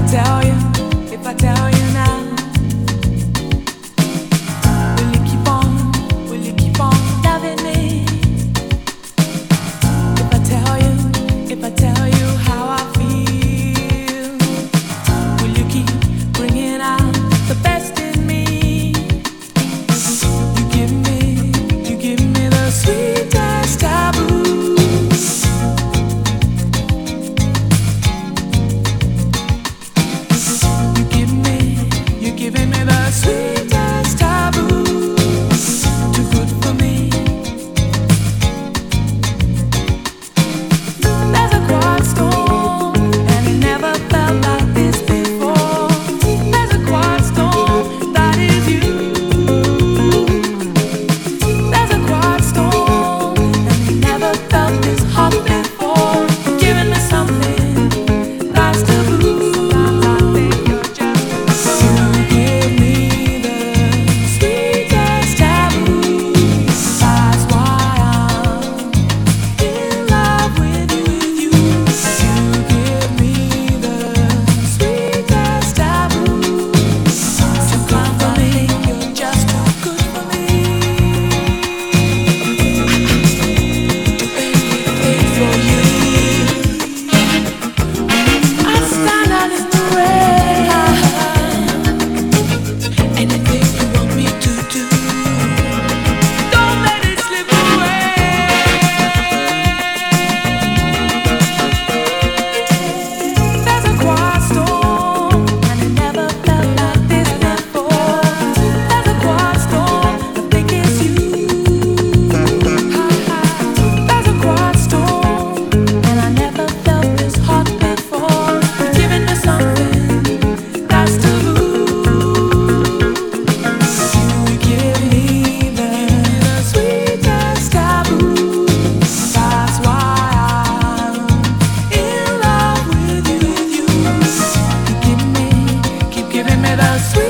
tell you now, will you keep on loving me? If I tell you how I feel, will you keep bringing out the best in me? You give me the sweetest taboo. Giving me the sweetest taboo, too good for me. There's a quiet storm, and it never felt like this before. There's a quiet storm, that is you. There's a quiet storm, and it never felt this hot before. Giving me something that's taboo. Giving me the sweet